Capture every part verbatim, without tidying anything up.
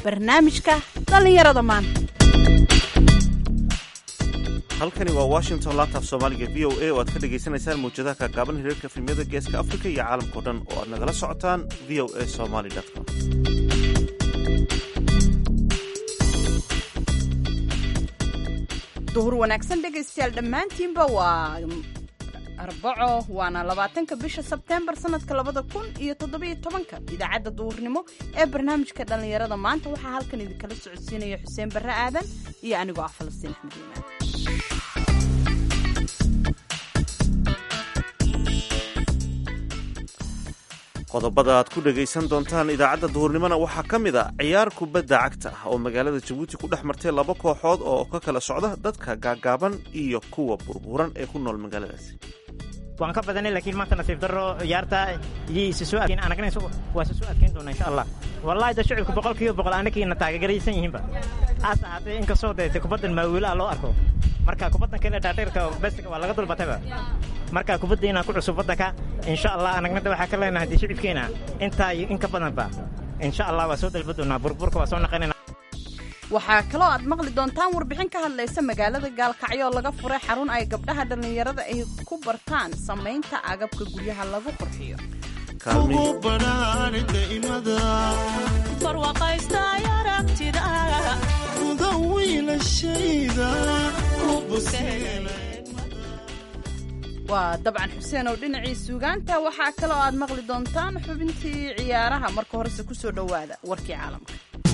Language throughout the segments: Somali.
barnaamijka dhallinyarada maanta. halkani waa washington laanta af soomaaliga v o a oo aad ka dhagaysanaysaan mawjadaha kaagaaban hiriirka efemyada geeska afrika iyo caalamkao dhan oo aad nagala socotaan v o a somaly com. duhur wanaagsan dhegaystayaal dhammaantiinba waa arbaco waana labaatanka bisha sebteembar sanadka labada kun iyo toddobiyo tobanka. idaacadda duhurnimo ee barnaamijka dhallinyarada maanta waxaa halkan idinkala socodsiinaya xuseen barre aadan iyo anigoo ah falastiin axmed iimaan. qodobada aad ku dhagaysan doontaan idaacadda duhurnimona waxaa ka mid a ciyaar kubadda cagta ah oo magaalada jabuuti ku dhex martay laba kooxood oo ka kala socda dadka gaagaaban iyo kuwa burburan ee ku nool magaaladaasi. waan ka badanay laakiin maanta nasiib darro ciyaarta iyo isu soo adkeyn anagana waa soo adkeyn doonaa insha allah. wallahi da shicibku boqolkiiba boqol anagiina taageeraysan yihiinba haas ahaatee inkastoo dee kubaddan maawiilaa loo arko marka kubaddan kale dhaadheerka besiga waa laga dulbatayba marka kubadda inaan ku cusub waddanka insha allah anagnada waxaa ka leenahay dee shicibkeena intaa iyo in ka badanba insha allah waa soo dalba doonaa burburka waa soo naqanayna. waxaa kaloo aad maqli doontaan warbixin ka hadlaysa magaalada gaalkacyo oo laga furay xarun ay gabdhaha dhallinyarada ay ku bartaan samaynta agabka guryaha lagu qurxiyo. waa dabcan xuseen oo dhinacii suugaanta. waxaa kaloo aad maqli doontaan xubintii ciyaaraha. marka horese ku soo dhowaada warkii caalamka.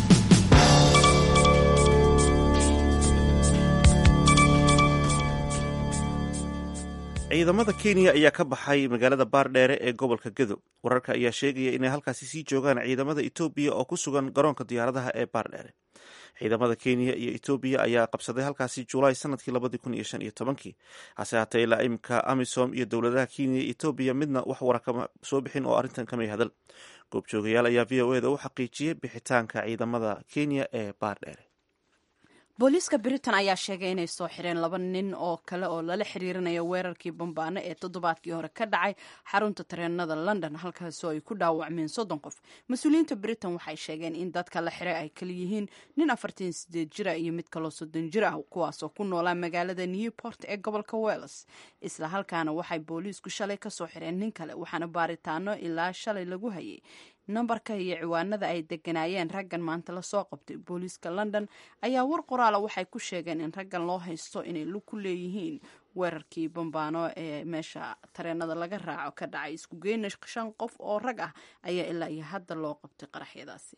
ciidamada kenya ayaa ka baxay magaalada baardheere ee gobolka gedo. wararka ayaa sheegaya inay halkaasi sii joogaan ciidamada etoobiya oo ku sugan garoonka diyaaradaha ee baardheere. ciidamada kenya iyo etoobiya ayaa qabsaday halkaasi julaay sanadkii labadii kun iyo shan iyo tobankii. hase haatee ilaa imika amisom iyo dowladaha kenya iyo etoobiya midna wax wara kama soo bixin oo arrintan kamay hadal. goobjoogayaal ayaa v o eda u xaqiijiyey bixitaanka ciidamada kenya ee baardheere. booliiska britain ayaa sheegay inay soo xireen laba nin oo kale oo lala xiriirinayo weerarkii bambaano ee toddobaadkii hore ka dhacay xarunta tareenada london halkaasoo ay ku dhaawacmeen soddon qof. mas-uuliyiinta britain waxay sheegeen in dadka la xiray ay kala yihiin nin afartan sideed jira iyo mid kaloo soddon jir ah kuwaasoo ku noolaa magaalada newport ee gobolka wales. isla halkaana waxay booliisku shalay kasoo xireen nin kale waxaana baaritaano ilaa shalay lagu hayay nambarka iyo ciwaanada ay deganaayeen raggan maanta lasoo qabtay. booliiska london ayaa war qoraala waxay ku sheegeen in raggan loo haysto inay lug ku leeyihiin weerarkii bambaano ee meesha tareenada laga raaco ka dhacay. isku geyna shan qof oo rag ah ayaa ilaa iyo hadda loo qabtay qaraxyadaasi.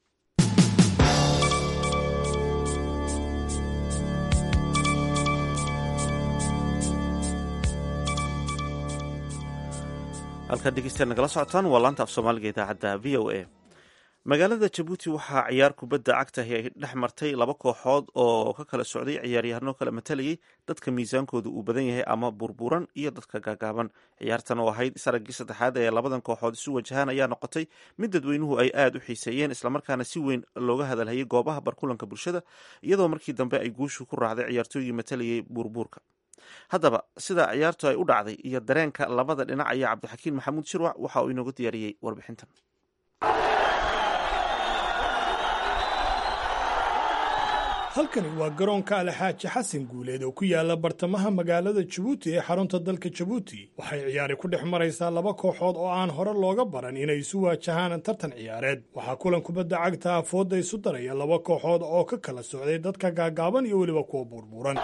halkaad dhegeystayaal nagala socotaan waa laanta af soomaaliga idaacadda v o a. magaalada jabuuti waxaa ciyaar kubadda cagtahi ay dhex martay laba kooxood oo ka kala socday ciyaaryahanno kala matalayay dadka miisaankooda uu badan yahay ama burburan iyo dadka gaagaaban. ciyaartan oo ahayd isaraggii saddexaad ee labadan kooxood isu wajahaan ayaa noqotay mid dadweynuhu ay aada u xiiseeyeen islamarkaana si weyn looga hadalhayay goobaha barkulanka bulshada iyadoo markii dambe ay guushu ku raacday ciyaartooygii matalayay burbuurka. haddaba sida ciyaartu ay u dhacday iyo dareenka labada dhinac ayaa cabdixakiin maxamuud shirwac waxa uu inoogu diyaariyey warbixintan. halkani waa garoonka alxaaji xasan guuleed oo ku yaala bartamaha magaalada jabuuti ee xarunta dalka jabuuti. waxay ciyaari ku dhex maraysaa laba kooxood oo aan hore looga baran inay isu waajahaan tartan ciyaareed. waxaa kulan kubadda cagta afooda isu daraya laba kooxood oo ka kala socday dadka gaagaaban iyo weliba kuwa burburan.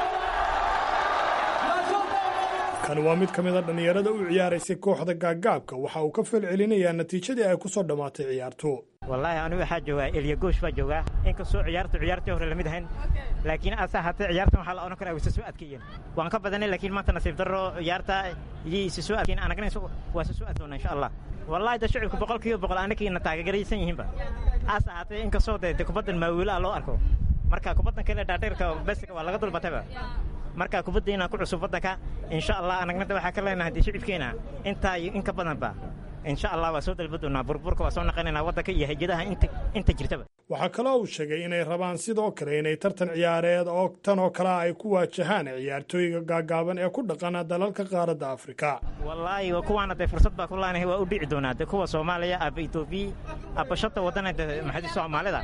kan waa mid ka mid a dhallinyarada u ciyaaraysay kooxda gaagaabka. waxa uu ka falcelinayaa natiijadii ay ku soo dhammaatay ciyaartu. wallaahi anigu waxaa joogaa elya goosh baa joogaa inkastoo ciyaartu ciyaartii hore lamid ahayn laakiin ase ahaatee ciyaartan waxaa la odhan karaa way soo adkeeyeen. waan ka badanay laakiin maanta nasiib darro ciyaarta iyo isu soo adkeyn anagana waa soo adkeyn doonaa insha allah. wallahi da shicibku boqolkiiba boqol anagiina taageeraysan yihiinba haas ahaatee inkastoo dee kubaddan maawiilaa loo arko marka kubaddan kale dhaadheerka besiga waa laga dulbatayba marka kubadda inaan ku cusub waddanka insha allah anagnada waxaa ka leenahay dee shicibkeena intaa iyo in ka badanba insha allah waa soo dalba doonaa burburka waa soo naqanaynaa waddanka iyo hayjadaha inta inta jirtaba. waxaa kaloo uu sheegay inay rabaan sidoo kale inay tartan ciyaareed oo tan oo kale ay ku waajahaan ciyaartooyga gaagaaban ee ku dhaqana dalalka qaaradda afrika. wallaahi kuwaana dee fursad baa ku laanahay waa u dhici doonaa dee kuwa soomaaliya aba etoobiya aba shanta wadana maxay soomaalida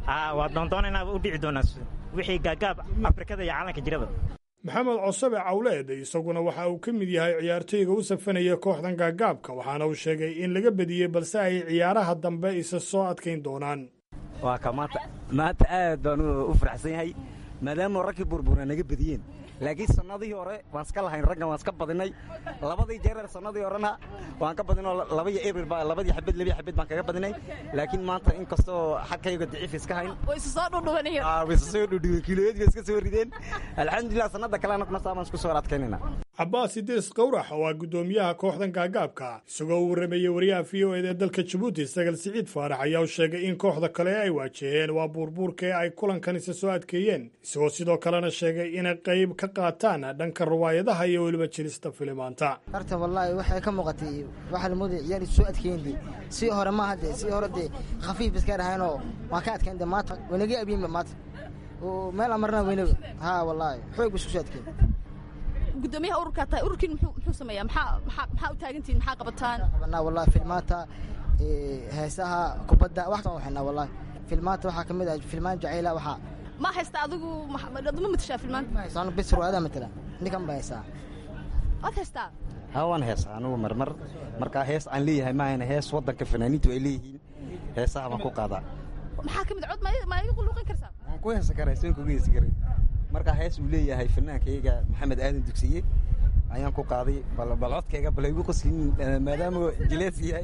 waa doondoonaynaa u dhici doonaa wixii gaagaab afrikada iyo caalamka jiraba. maxamed cosabe cawleed isaguna waxa uu ka mid yahay ciyaartoyga u safanaya kooxdan gaagaabka waxaana uu sheegay in laga badiyey balse ay ciyaaraha dambe isa soo adkayn doonaan. waa ka maanta maanta aad baan u faraxsan yahay maadaama raggii burburaa naga badiyeen laakiin sanadii hore waan iska lahayn raggan waan iska badinay labadii jeer sanadii horena waan ka badinay labadii April baa labadii xabad labadii xabad baan kaga badinay laakiin maanta in kasto xaqayga daciif iska hayn way soo dhudhuwanayeen ah way soo dhudhuwan kiloodii iska soo rideen alxamdulillah sanada kale aan kuma isku soo raadkaynina. Cabbaas Idris Qowrax waa gudoomiyaha kooxdan gaagaabka isagoo u waramayay wariyaha V O A ee dalka Djibouti Sagal Siciid Faarax ayaa sheegay in kooxda kale ay waajaheen waa burburka ay kulankan isa soo adkeeyeen isagoo sidoo kalena sheegay in qayb ka qaataan dhanka riwaayadaha iyo waliba jirista filimaanta. Horta wallahi waxay ka muuqatay waxa la mooday ciyaar soo adkeeyeen si hore ma hadda si hore de khafiif iska rahayn oo waa ka adkeeyeen maanta wanaga abiin maanta oo meel amarna weynaga ha wallahi xoog isku soo adkeeyeen. gudoomiyaha ururka tahay ururkiin muxuu muxuu sameeyaa maxaa maxaa u taagantiin maxaa qabataan qabana wallahi filmaanta ee heesaha kubadda waxaan waxna wallahi filmaanta waxa kamid ah filmaan jacayla waxa ma haysta adigu ma matashaa filmaanta saan bis ruwaada matala ninkan baysa ad haysta hawan hees anu marmar marka hees aan leeyahay ma ayna hees wadanka fanaaniintu ay leeyihiin heesaha ma ku qaada maxaa kamid cod ma igu quluqin kartaa aan ku hees karaysan ku geesi karay marka hees uu leeyahay fanaankayga Maxamed Aadan Dugsiye ayaan ku qaaday bal bal codkayga bal igu qoslin maadaama jilees yahay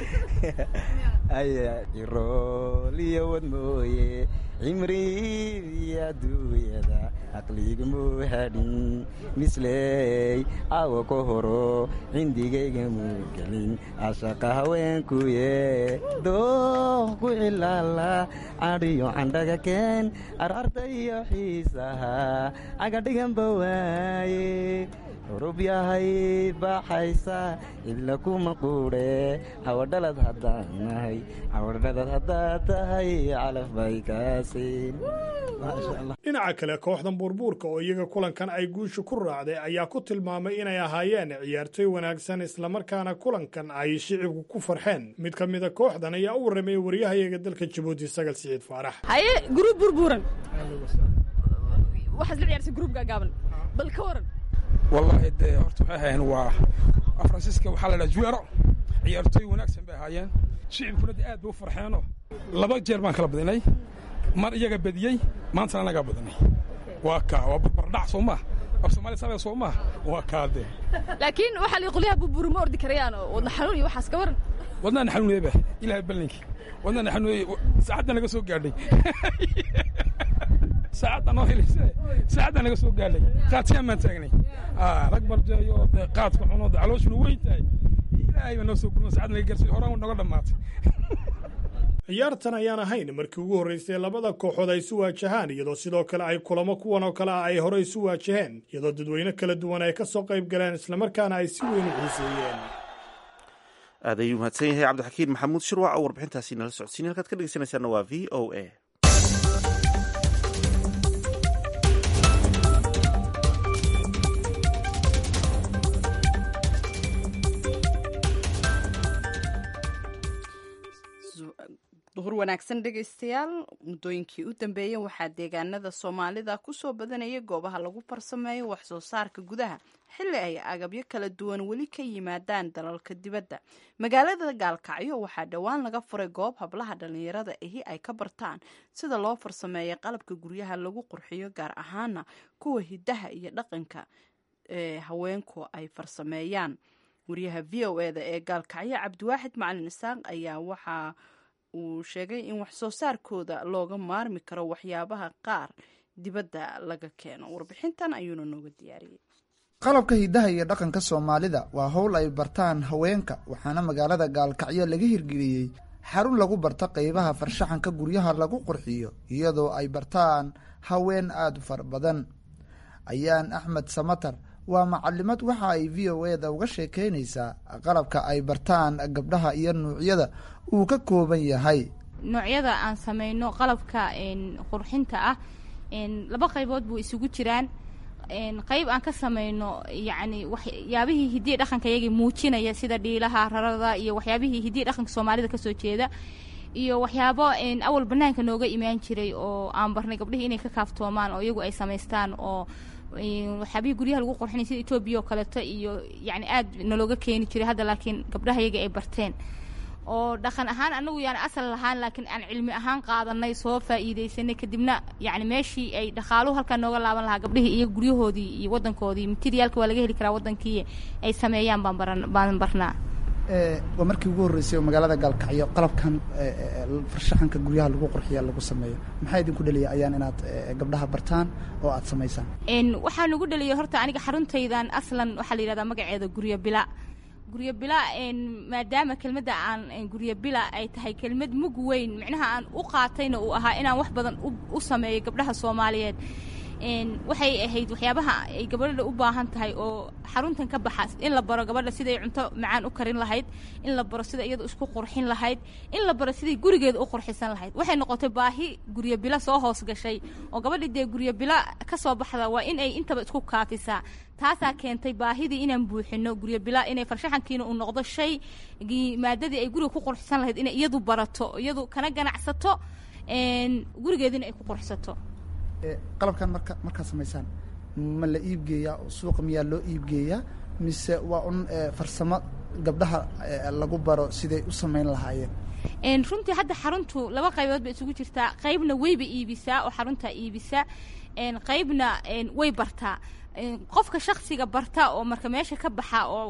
ay iroliyo wad mooye imri ya duuyada aqliga muhadin misley awo ko horo indigayga mugalin ashaqa haweenku ye doo ku ilala ariyo andaga ken ararta iyo xiisaha aga dhigan bawaaye rub yahay baxaysa illa kuma quure hawadhalad hadanahay hawadhalad hadatahay calaf bay kaasiin. dhinaca kale kooxdan burburka oo iyaga kulankan ay guusha ku raacday ayaa ku tilmaamay inay ahaayeen ciyaartoy wanaagsan islamarkaana kulankan ay shicibku ku farxeen. mid ka mid a kooxdan ayaa u warramay wariyahayaga dalka Djibouti Sagal Siciid Faarax. haye gruub burburan waxaad la ciyaartay gruub gaagaaban bal ka waran. والله ده هرت وحين وا فرانسيسكا وحلا جويرو ciyaartoy wanaagsan bay ahaayeen shicibkuna aad buu farxeeno laba jeer baan kala badinay mar iyaga badiyay maanta anaga badinay waa ka waa barbardhac Soomaa af Soomaali sabay Soomaa waa kaade laakiin waxa la qoliyaha burbur ma ordi karayaan wadna xanuun iyo waxaas ka waran wadna xanuun yeeba ilaahay ballinki wadna xanuun saacadda naga soo gaadhay saacadda noo helisay saacadda naga soo gaadhay qaadsiga ma taagnay ah rag barjayo qaadka cuno calooshuna weyn tahay ilaahay ma noo soo gurmo saacad naga garsay horaan naga dhamaatay. ciyaartan ayaan ahayn markii ugu horreysay labada kooxood ay isu waajahaan iyadoo sidoo kale ay kulamo kuwan oo kale ah ay hore isu waajaheen iyadoo dadweyne kala duwan ay ka soo qayb galeen islamarkaana ay si weyn u xiiseeyeen. aad ayuu mahadsan yahay cabdixakiin maxamuud shirwac oo warbixintaasi nala socodsiin halkaad ka dhegeysanaysaana waa v o a. duhur wanaagsan dhegaystayaal muddooyinkii u dambeeyey waxaa deegaanada Soomaalida ku soo badanayay goobaha lagu farsameeyo wax soo saarka gudaha xilli ay agabyo kala duwan weli ka yimaadaan dalalka dibadda. magaalada Gaalkacyo waxaa dhowaan laga furay goob hablaha dhalinyarada ahi ay ka bartaan sida loo farsameeyo qalabka guryaha lagu qurxiyo gaar ahaana kuwa hidaha iyo dhaqanka ee haweenku ay farsameeyaan. wariyaha V O A da ee Gaalkacyo Cabdiwaaxid Macalin Isaaq ayaa waxa uu sheegay in wax soo saarkooda looga maarmi karo waxyaabaha qaar dibadda laga keeno. warbixintan ayuuna nooga diyaariyey. qalabka hidaha iyo dhaqanka Soomaalida waa hawl ay bartaan haweenka waxaana magaalada Gaalkacyo laga hirgeliyey xarun lagu barto qaybaha farshaxanka guryaha lagu qurxiyo iyadoo ay bartaan haween aad u fara badan. Ayaan Axmed Samatar waa macalimad waxa ay V O A da uga sheekeynaysaa qalabka ay bartaan gabdhaha iyo noocyada uu ka kooban yahay. noocyada aan sameeyno qalabka een qurxinta ah een laba qaybood buu isugu jiraan. een qayb aan ka sameeyno yaani waxyaabihii hidii dhaqanka yaga muujinaya sida dhiilaha rarada iyo waxyaabihii hidii dhaqanka Soomaalida ka soo jeeda iyo waxyaabo awal banaanka nooga imaan jiray oo aan barnay gabdhihii inay ka kaaftoomaan oo iyagu ay samaystaan oo waxyaabihii guryaha lagu qurxinay sida Ethiopia oo kaleeto iyo yacni aad nalooga keeni jiray hadda laakiin gabdhaha iyaga ay barteen oo dhaqan ahaan anagu yani asal lahaan laakiin aan cilmi ahaan qaadanay soo faa'iideysanay kadibna yani meeshii ay dhaqaaluhu halka nooga laaban lahaa gabdhihii iyo guryahoodii iyo wadankoodii materialka waa laga heli karaa wadankii ay sameeyaan baan baran baan barnaa ee waa markii ugu horeysay magaalada Gaalkacyo qalabkan farshaxanka guryaha lagu qurxiyo lagu sameeyo maxay idinku dhaliyay ayaan inaad gabdhaha bartaan oo aad sameysaan een waxa nagu dhaliyay horta aniga xaruntaydan aslan waxa la yiraahdaa magaceeda guryo bila guryo bila een maadaama kelmadda aan guryo bila ay tahay kelmad mug weyn macnaha aan u qaatayna uu ahaa inaan wax badan u sameeyo gabdhaha Soomaaliyeed een waxay ahayd waxyaabaha ay gabadha u baahan tahay oo xaruntan ka baxas in la baro gabadha sida ay cunto macaan u karin lahayd in la baro sida iyadu isku qurxin lahayd in la baro sida gurigeeda u qurxisan lahayd waxay noqotay baahi guryo bila soo hoos gashay oo gabadha de guryo bila ka soo baxda waa in ay intaba isku kaafisaa taasaa keentay baahidii inaan buuxino guryo bila inay farshaxankiina uu noqdo shay maadadii ay guriga ku qurxisan lahayd inay iyadu barato iyadu kana ganacsato een gurigeedina ay ku qurxisato qalabkan marka marka sameeysan ma la iib geeyaa suuqa miyaa loo iib geeyaa mise waa un farsamo gabdhaha lagu baro siday u sameyn lahaayeen een runtii hadda xaruntu laba qaybood bay isugu jirtaa qaybna wayba iibisaa oo xarunta iibisa een qaybna een way bartaa qofka shakhsiga barta oo marka meesha ka baxa oo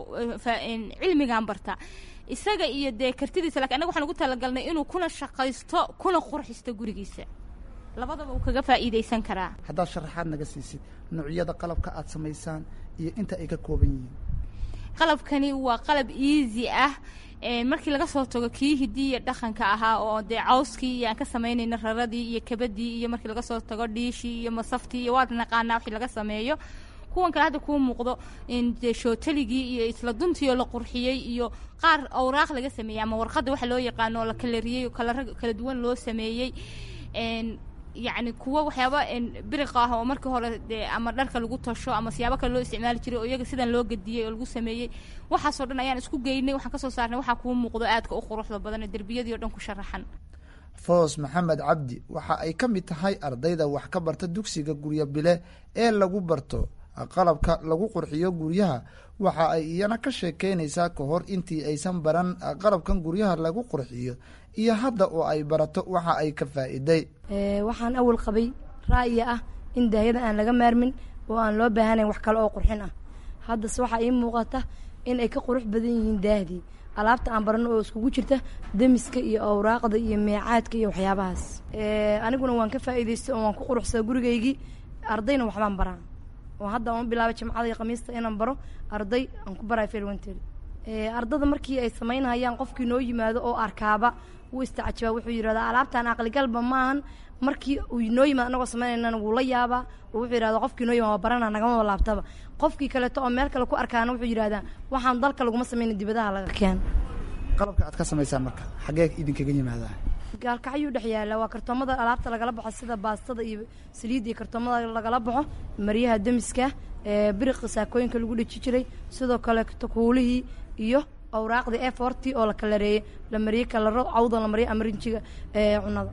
cilmigan barta isaga iyo de kartidiisa laakiin anagu waxaan ugu talagalnay inuu kuna shaqaysto kuna qurxisto gurigiisa labadaba uu kaga faa'iideysan karaa hadda sharaxaad naga siisid noocyada qalabka aad sameysaan iyo inta ay ka kooban yihiin qalabkani waa qalab easy ah ee markii laga soo tago kii hidiya dhaqanka ahaa oo de cawskii iyo aan ka sameynayna raradii iyo kabadii iyo markii laga soo tago dhiishii iyo masaftii iyo waad naqaanaa wixii laga sameeyo kuwan kale hadda kuu muuqdo in de shootaligii iyo isla duntii oo la qurxiyey iyo qaar awraaq laga sameeyay ama warqadda waxa loo yaqaan oo la kalariyey kala kala duwan loo sameeyey een يعني kuwa waxyaaba in biriq ah oo markii hore ama dharka lagu tasho ama siyaabo kale loo isticmaali jiray oo iyaga sidan loo gadiyay oo lagu sameeyay waxa soo dhan ayaan isku geynay waxaan ka soo saarnay waxa ku muuqdo aadka u quruxda badan darbiyadii oo dhan ku sharaxan Foos Maxamed Cabdi waxa ay ka mid tahay ardayda wax ka barta dugsiga guryo bile ee lagu barto qalabka lagu qurxiyo guryaha waxa ay iyana ka sheekeynaysaa ka hor intii aysan baran qalabkan guryaha lagu qurxiyo iyo hadda oo ay barato waxa ay ka faa'iiday ee waxaan awal qabay ra'yi ah in daahiyada aan laga maarmin oo aan loo baahanayn wax kale oo qurxin ah hadda waxa ay muuqata in ay ka qurux badan yihiin daahdi alaabta aan barano oo isku jirta damiska iyo awraaqda iyo meecaadka iyo waxyaabahaas ee aniguna waan ka faa'iideystay oo waan ku quruxsaday gurigeygii ardayna waxbaan baraa oo hadda aan bilaabay jimcada iyo khamiista inaan baro arday aan ku baray filwanteed ee ardada markii ay sameynayaan qofkii noo yimaado oo arkaaba uu istaacibaa wuxuu yiraahdaa alaabtaan aqli galba maahan markii uu noo yimaado anagoo sameynayna wuu la yaabaa oo wuxuu yiraahdaa qofkii noo yimaado barana nagama laabtaba qofkii kale oo meel kale ku arkaana wuxuu yiraahdaa waxaan dalka lagu ma sameeyay dibadaha laga keen qalabka aad ka sameysaan marka xagee idin kaga yimaadaa Gaalkacyo dhaxyaala waa kartoomada alaabta lagala baxo sida baastada iyo saliid iyo kartoomada lagala baxo mariyaha damiska ee biriq saakooyinka lagu dhiji jiray sidoo kale kuulihii iyo awraaqda ee forty oo la kalareeyay la mariyay kalaro cawda la mariyay amrinjiga ee cunada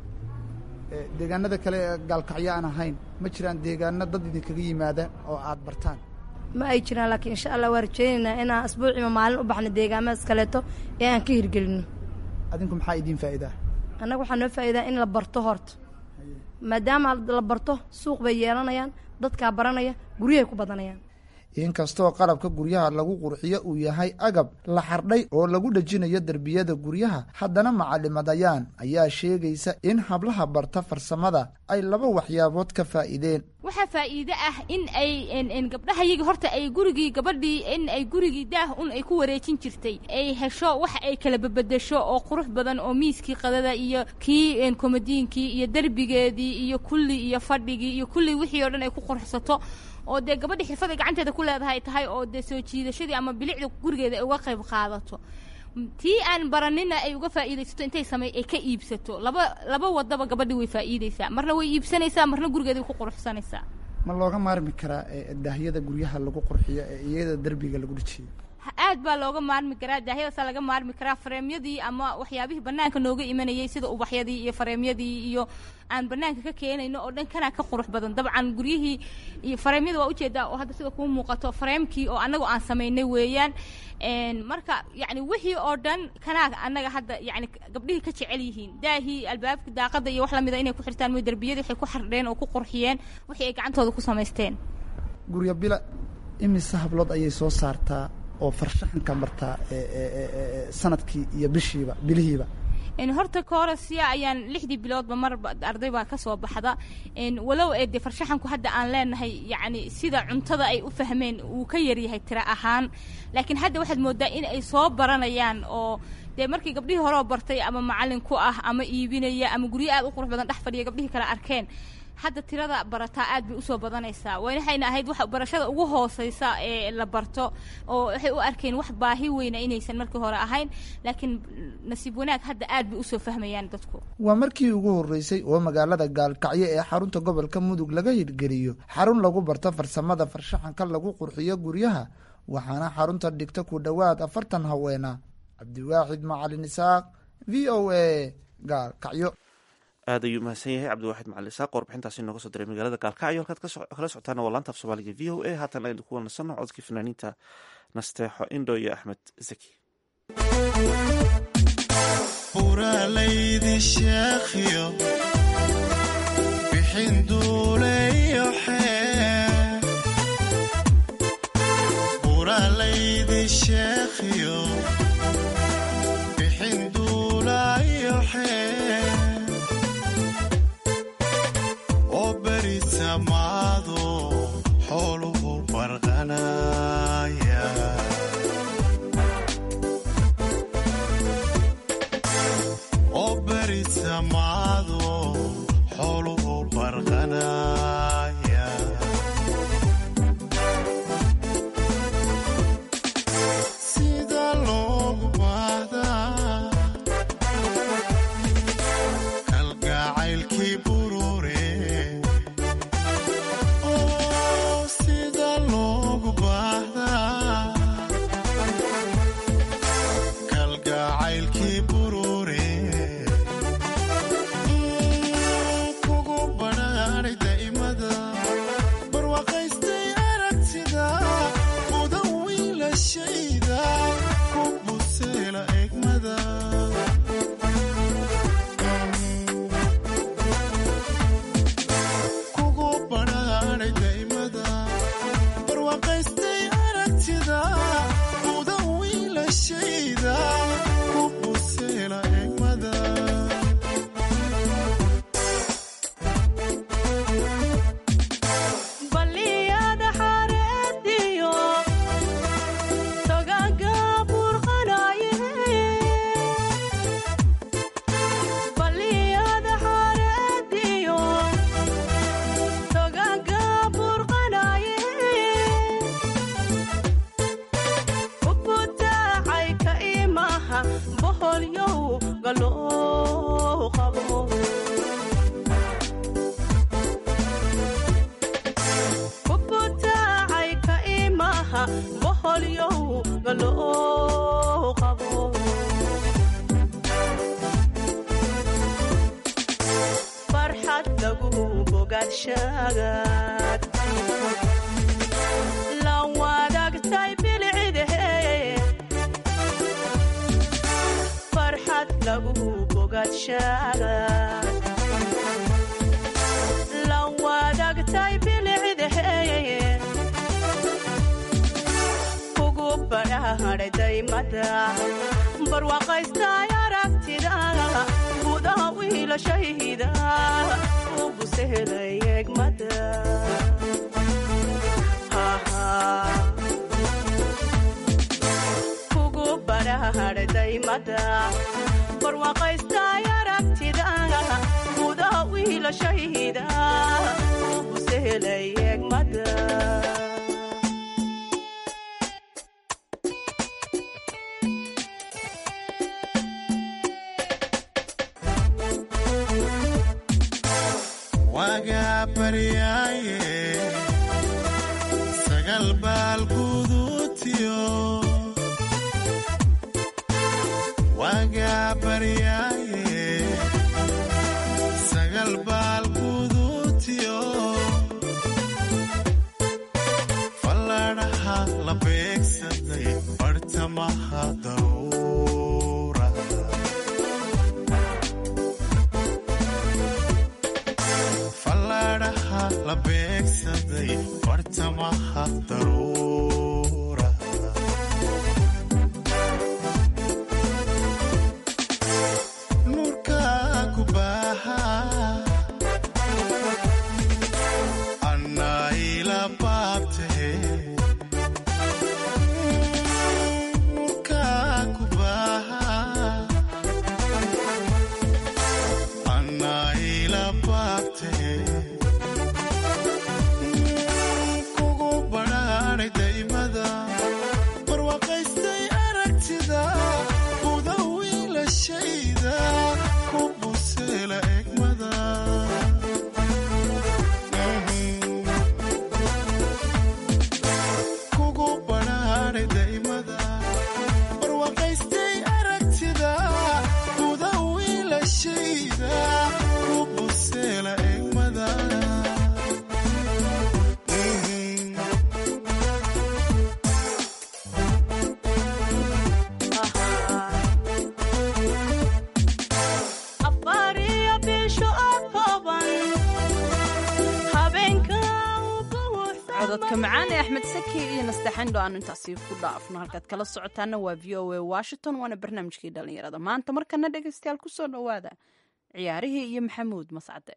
ee deegaanada kale Gaalkacyo aan ahayn ma jiraan deegaano dad idin kaga yimaada oo aad bartaan ma ay jiraan laakiin insha Allah waa rajaynaynaa inaan asbuuci ma maalin u baxno deegaamada kaleeto ee aan ka hirgelino adinku maxaa idin faa'iidaa anagu waxaan noo faa'iidaa in la barto horta maadaama la barto suuq bay yeelanayaan dadka baranaya guryaha ku badanayaan inkastoo qalabka guryaha lagu qurxiyo uu yahay agab la xardhay oo lagu dhajinayo darbiyada guryaha haddana macalimadayaan ayaa sheegaysa in hablaha barta farsamada ay laba waxyaabood ka faa'iideen waxa faa'iido ah in ay in gabdhaha iyaga horta ay gurigii gabadhii in ay gurigii daah un ay ku wareejin jirtay ay hesho wax ay kala babadasho oo qurux badan oo miiskii qadada iyo kii komadiinkii iyo darbigeedii iyo kulli iyo fadhigii iyo kulli wixii oo dhan ay ku qurxsato oo de gabadha xirfada gacanteeda ku leedahay tahay oo de soo jiidashadii ama bilicda gurigeeda ay uga qayb qaadato tii aan baranina ay uga faa'iideysato intay samay ay ka iibsato laba laba wadaba gabadhi way faa'iideysaa marna way iibsanaysaa marna gurigeeda ku quruxsanaysaa ma looga maarmi karaa daahiyada guryaha lagu qurxiyo ee iyada darbiga lagu dhijiyo aad baa looga maarmi karaa daahyadaasa laga maarmi karaa fareemyadii ama waxyaabihii banaanka nooga imanayay sida ubaxyadii iyo fareemyadii iyo aan banaanka ka keenayno oo dhan kanaa ka qurux badan dabcan guryihii iyo fareemyada waa ujeedaa oo hadda sida kuu muuqato fareemkii oo annagu aan samaynay weeyaan marka yani wixii oo dhan kanaa annaga hadda yani gabdhihii ka jecel yihiin daahii albaabka daaqada iyo wax lamida inay ku xirtaan mooy derbiyadii waxay ku xardheen oo ku qurxiyeen wixii ay gacantooda ku samaysteen guryo bila imise hablood ayay soo saartaa oo farshaxanka martaa sanadkii iyo bishiiba bilihiiba horta koorasya ayaan lixdii biloodba marba arday baa ka soo baxda walow ee dee farshaxanku hadda aan leenahay yani sida cuntada ay u fahmeen uu ka yaryahay tira ahaan laakiin hadda waxaad moodaa in ay soo baranayaan oo dee markii gabdhihii horeo bartay ama macallin ku ah ama iibinaya ama guryo aad u qurux badan dhex fadhiya gabdhihii kale arkeen hadda tirada barataa aad bay usoo badanaysaa waxayna ahayd wax barashada ugu hooseysa ee la barto oo waxay u arkeen wax baahi weyna inaysan markii hore ahayn laakiin nasiib wanaag hadda aad bay usoo fahmayaan dadku waa markii ugu horeysay oo magaalada gaalkacyo ee xarunta gobolka mudug laga hirgeliyo xarun lagu barto farsamada farshaxanka lagu qurxiyo guryaha waxaana xarunta dhigta ku dhowaad afartan haweena cabdiwaaxid macalin isaaq v o a gaalkacyo aad ayuu mahadsan yahay cabdiwaaxid macalin isaaq warbixintaasi nooga soo diray magaalada gaalkacyo halkaad kala socotaana waa laanta af soomaaliga v o a haatan aynu ku wanasano codkii fanaaniinta nasteexo indho iyo axmed zaki buralaydi sheekhiyo bixin duuleyo xee buralaydi sheekhiyo bixin duulayo xee oo beri samaado xooluhu barqanaya oo beri samaado xooluhu barqanaya sida loogu baahdaa kalgacaylkii burure oo sida loogu baahdaa kalgacaylkii burure baryaaye sagal baal guduutiyo falladhaha la beegsaday bartamaha daruura falladhaha la beegsaday bartamaha daruura nurka ku baaha annaa ila baabtahe nurka ku baaha annaa ila baabtahe kugu badhaadhay daymada barwaaqaystay aragtida buda wiilashayda ku buseela egmada kugu badhaadhay daymada barwaaqaystay aragtida buda wiilashayda ku buseela egmada cododka macaan ee axmed saki iyo nastaxandho aanu intaasi ku dhaafno halkaad kala socotaana waa v o a washington waana barnaamijkii dhallinyarada maanta markana dhegaystayaal kusoo dhowaada ciyaarihii iyo maxamuud mascade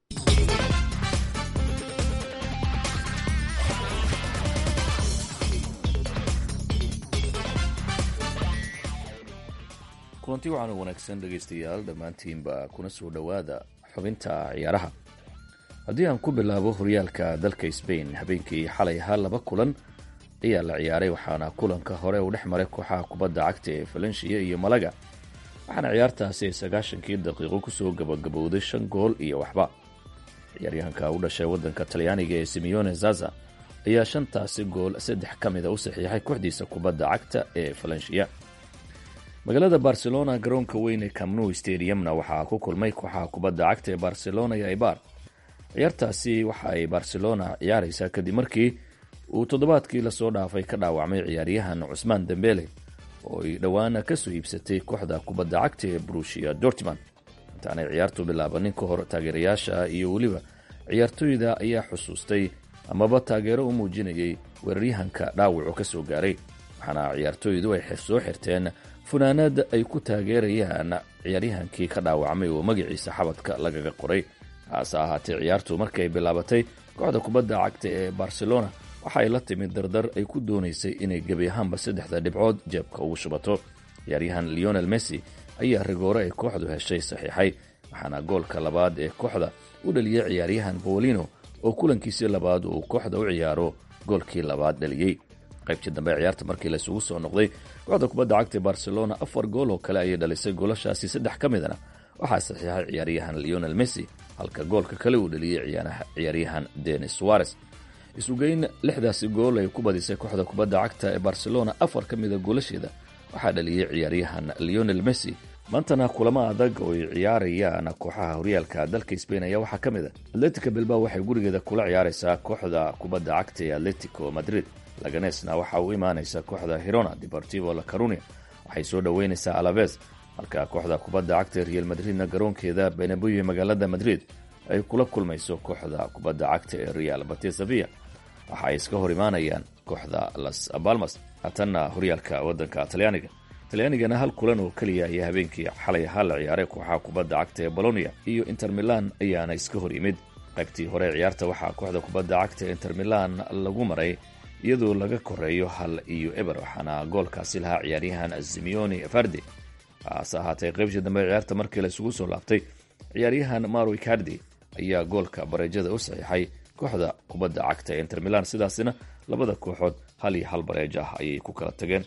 kulanti waxaana wanaagsan dhegaystayaal dhammaantiinba kuna soo dhowaada xubinta ciyaaraha haddii aan ku bilaabo horyaalka dalka sbain habeenkii xalay ahaa laba kulan ayaa la ciyaaray waxaana kulanka hore uu dhex maray kooxaha kubadda cagta ee falensiya iyo malaga waxaana ciyaartaasi sagaashankii daqiiqo kusoo gabagabowday shan gool iyo waxba ciyaaryahanka u dhashay waddanka talyaaniga ee simeone zaza ayaa shantaasi gool saddex ka mida u saxiixay kooxdiisa kubadda cagta ee falensiya magaalada barcelona garoonka weyn ee camnou stadiumna waxaa ku kulmay kooxaha kubadda cagta ee barcelona iyo ibar ciyaartaasi waxa ay barcelona ciyaaraysaa kadib markii uu toddobaadkii lasoo dhaafay ka dhaawacmay ciyaaryahan cusmaan dembele oo ay dhowaana ka soo iibsatay kooxda kubadda cagta ee brushia dortmund intaanay ciyaartu bilaabanin ka hor taageerayaasha iyo weliba ciyaartooyda ayaa xusuustay amaba taageero u muujinayay weeraryahanka dhaawacu ka soo gaaray waxaana ciyaartooydu ay soo xirteen funaanad ay ku taageerayaan ciyaaryahankii ka dhaawacmay oo magaciisa xabadka lagaga qoray hase ahaatee ciyaartu markii ay bilaabatay kooxda kubadda cagta ee barcelona waxa ay la timid dardar ay ku doonaysay inay gebi ahaanba saddexda dhibcood jeebka ugu shubato ciyaaryahan leonel messi ayaa rigoore ay kooxdu heshay saxiixay waxaana goolka labaad ee kooxda u dhaliyay ciyaaryahan bolino oo kulankiisii labaad uu kooxda u ciyaaro goolkii labaad dhaliyey qaybtii dambe ciyaarta markii laysugu soo noqday kooxda kubadda cagta ee barcelona afar gool oo kale ayay dhalisay goolashaasi saddex ka midana waxaa saxiixay ciyaaryahan leonel messi halka goolka kale uu dhaliyey ciyaaryahan denis suarez isugeyn lixdaasi gool ay ku badisay kooxda kubadda cagta ee barcelona afar ka mida goolasheeda waxaa dhaliyey ciyaaryahan leonel messi maantana kulamo adag oo ay ciyaarayaan kooxaha horyaalka dalka sbain ayaa waxaa ka mid a atletica bilbao waxay gurigeeda kula ciyaaraysaa kooxda kubadda cagta ee atletico madrid laganesna waxa uu imaanaysa kooxda hirona deportivo la carunia waxay soo dhoweynaysaa alaves halka kooxda kubadda cagta ee real madridna garoonkeeda benabuyo magaalada madrid ay kula kulmayso kooxda kubadda cagta ee real batis sevilla waxa ay iska hor imaanayaan kooxda las balmas hatanna horyaalka waddanka talyaaniga talyaanigana hal kulan oo keliya ayaa habeenkii xalay ahaa la ciyaaray kooxaha kubadda cagta ee bolonia iyo inter milan ayaana iska hor yimid qaybtii hore ciyaarta waxaa kooxda kubadda cagta ee inter milan lagu maray iyadoo laga koreeyo hal iyo eber waxaana goolkaasi lahaa ciyaaryahan simeone fardi hase ahaatee qaybtii dambe ciyaarta markii la isugu soo laabtay ciyaaryahan maro icardi ayaa goolka bareejada u saxiixay kooxda kubadda cagta ee inter milan sidaasina labada kooxood hal iyo hal bareej ah ayay ku kala tageen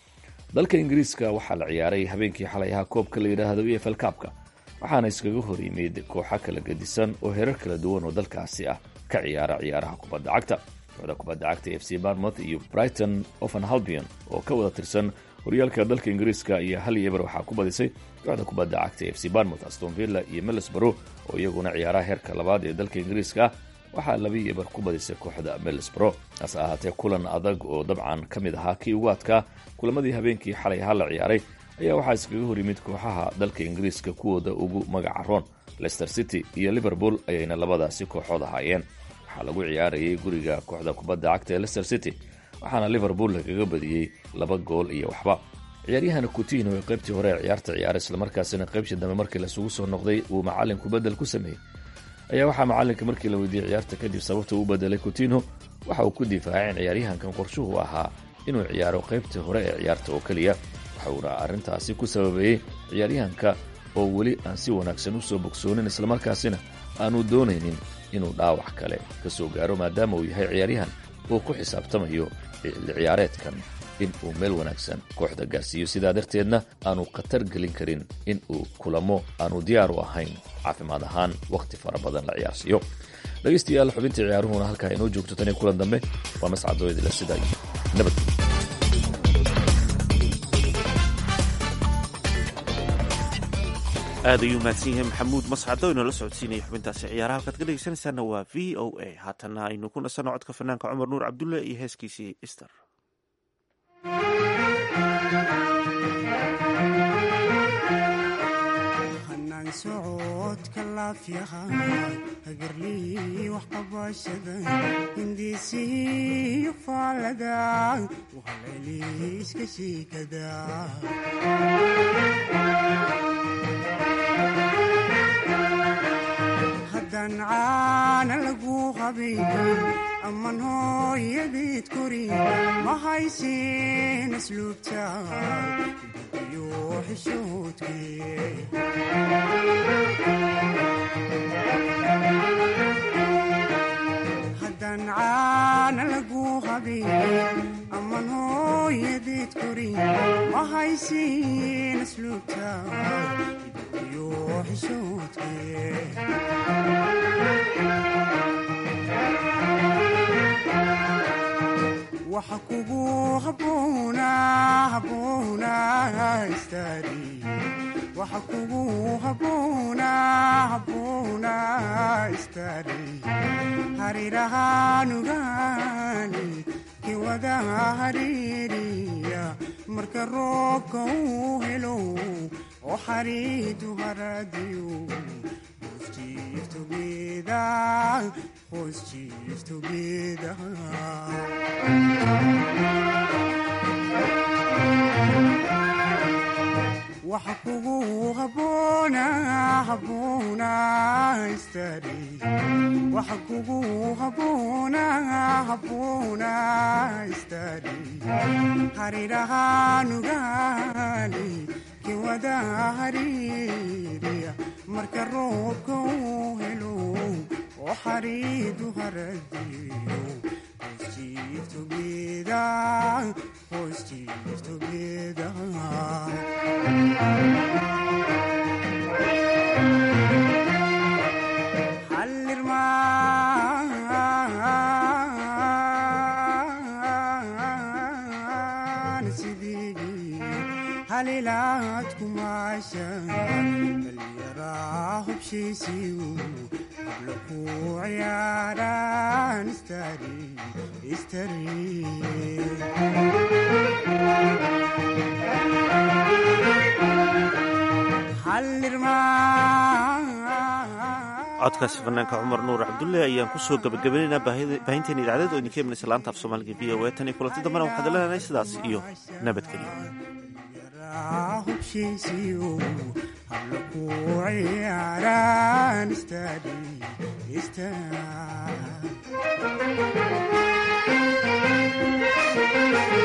dalka ingiriiska waxaa la ciyaaray habeenkii xalay ahaa koobka la yidhaahdo e f l kaabka waxaana iskaga hor yimid kooxo kala gedisan oo herar kala duwan oo dalkaasi ah ka ciyaara ciyaaraha kubadda cagta kooxda kubadda cagta f c barmouth iyo brighton oven halbion oo ka wada tirsan horyaalka dalka ingiriiska ayaa hal iyo eber waxaa ku badisay kooxda kubadda cagta f c barmouth, aston villa iyo middlesbrough oo iyaguna ciyaaraha heerka labaad ee dalka ingiriiska waxaa laba iyo eber ku badisay kooxda middlesbrough. hase ahaatee kulan adag oo dabcan ka mid ahaa kii ugu adkaa kulamadii habeenkii xalay ahaa la ciyaaray ayaa waxaa iskaga hor yimid kooxaha dalka ingiriiska kuwooda ugu magaca roon. leicester city iyo liverpool ayayna labadaasi kooxood ahaayeen. waxaa lagu ciyaarayay guriga kooxda kubadda cagta ee leicester city waxaana liverpool lagaga badiyey laba gool iyo waxba. ciyaaryahana coutinho ee qaybtii hore ee ciyaarta ciyaaray islamarkaasina qaybtii dambe markii lasugu soo noqday uu macalinku bedel ku sameeyey ayaa waxaa macalinka markii la weydiiyey ciyaarta kadib sababta uu bedelay coutinho waxa uu ku difaacay in ciyaaryahankan qorshuhu ahaa inuu ciyaaro qaybtii hore ee ciyaarta oo keliya. waxa uuna arrintaasi ku sababeeyey ciyaaryahanka oo weli aan si wanaagsan u soo bogsoonin islamarkaasina aanu doonaynin inuu dhaawac kale ka soo gaaro maadaama uu yahay ciyaaryahan uu ku xisaabtamayo ciyaareedkan in uu meel wanaagsan kooxda gaarsiiyo, sidaa darteedna aanu khatar gelin karin in uu kulamo aanu diyaar u ahayn caafimaad ahaan wakhti fara badan la ciyaarsiiyo. dhegaystayaal xubintii ciyaaruhuna halkaa inoo joogto tan iyo kulan dambe waa mascadooyadila sidaa iyo nabad. aad ayuu mahadsan yahay maxamuud mascado inoola socodsiinaya xubintaasi ciyaaraha. halkaad ka dhegeysanaysaana waa v o a. haatana aynu ku nasanno codka fanaanka cumar nuur cabdulle iyo heeskiisii ister. hanaan socodka laafyaha hagarlii wax qabashada hindiisiyo faalada wahaleeliiska shiikada haddaan caana lagu qabin aman hooyadeed korin ma haysin asluubta iyo xishoodkee haddaan caana lagu qabin aman hooyadeed korin ma haysin asluubta iyo xishoodkee waxa kugu haboona haboona istari waxa kugu haboona haboona istari harirahaanugaani kiwada haririya marka roobka uu helo oo xariidu haradiyo hoos together hoos together waxa kugu haboona haboona istari waxa kugu haboona haboona istari harirahaanugaani kiwada haririya marka roobka uu helo oo xariidu haradiyo hoos together hoos together halilaad kumaashan dhallinyaraa hubshiisiyu habla ku ciyaaraan istari istari codkaasi fanaanka cumar nuur cabdulle ayaan ku soo gabagabanaynaa baahinteena idaacadeed oo idinka imanaysa laanta af soomaaliga v o a tan iyo kulanti dambana waxaad leenahay sidaas iyo nabadgelyo hubshiisiyo habla ku ciyaaraan istari istari